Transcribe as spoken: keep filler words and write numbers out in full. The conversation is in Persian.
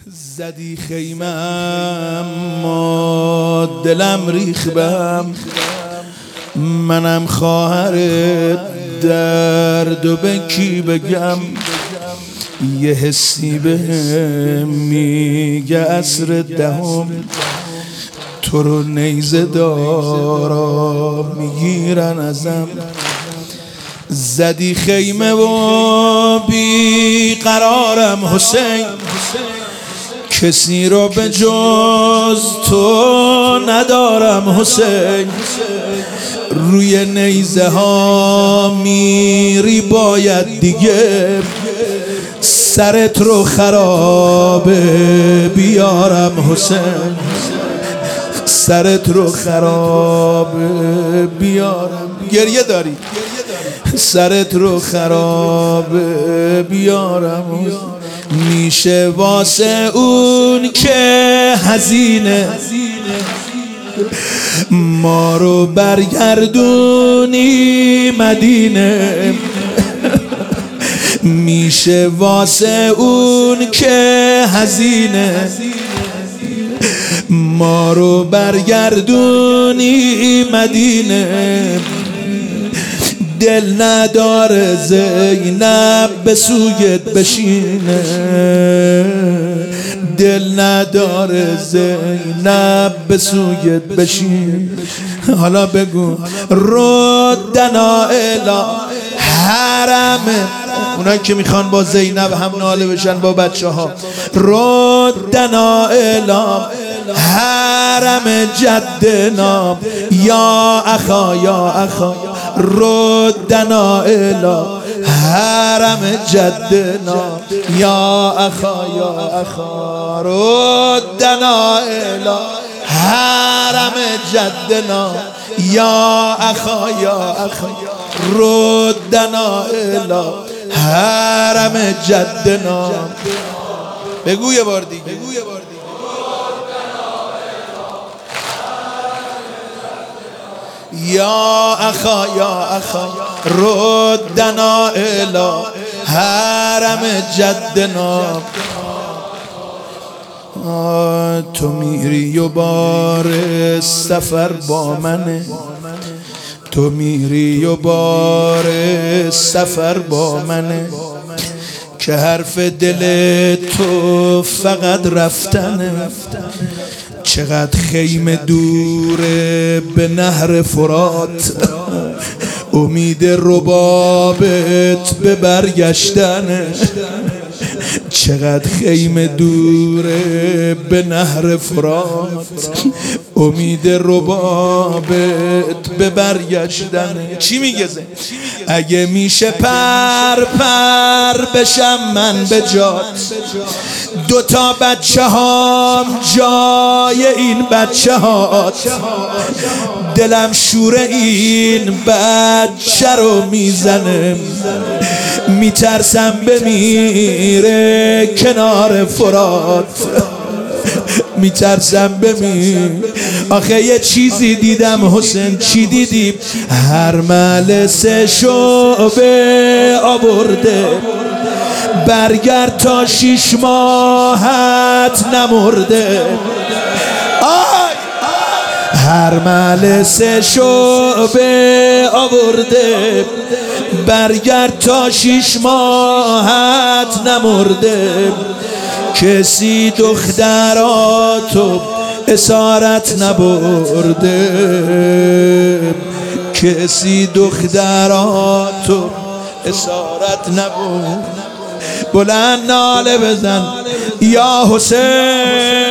زدی خیمم ما دلم ریخ بهم، منم خواهر درد و به کی بگم. یه حسی بهم میگه عصر دهم، تو رو نیزه دارا میگیرن ازم. زدی خیمه و بی قرارم حسین، کسی رو به جز تو ندارم حسین. روی نیزه ها میری باید دیگه، سرت رو خرابه بیارم حسین، سرت رو خرابه بیارم. گریه داری؟ سرت رو خرابه بیارم. میشه واسه اون که هزینه ما رو برگردونی مدینه. میشه واسه اون که هزینه ما رو برگردونی مدینه. دل نداره زینب به سویت بشینه، دل نداره زینب به سویت بشین. حالا بگو ردنا الی حرمه، اونایی که میخوان با زینب هم ناله بشن با بچه ها. ردنا الی حرم جدنا یا اخا یا اخا، ردنا الی حرم جدنا یا اخا یا اخا، ردنا الی حرم جدنا یا اخا یا اخا، ردنا الی حرم جدنا. بگو یه بار دیگه. یا اخا یا اخا، ردنا الی حرم جدنا. تو میری و بار سفر با منه، تو میری و بار سفر با منه، که حرف دل تو فقط رفتنه. چقدر خیمه دوره به نهر فرات، امید ربابت به برگشتنه. چقدر خیمه دوره به نهر فرات، امید ربابت به برگشتنه. چی میگه زن؟ اگه میشه پر پر بشم من به جات، دوتا بچه هام جای این بچه هات. دلم شور این بچه رو میزنه، میترسم بمیره کنار فرات، میترسم بمیر. آخه یه چیزی دیدم حسین. چی دیدی؟ هر محل سه شعبه آورده، برگرد تا شیش ماهت نمرده. آی هر محل سه شعبه آورده، برگرد تا شیش ماهت نمرده. کسی دختراتو اسارت نبرده، کسی دختراتو اسارت نبرده. بلند ناله بزن یا حسین.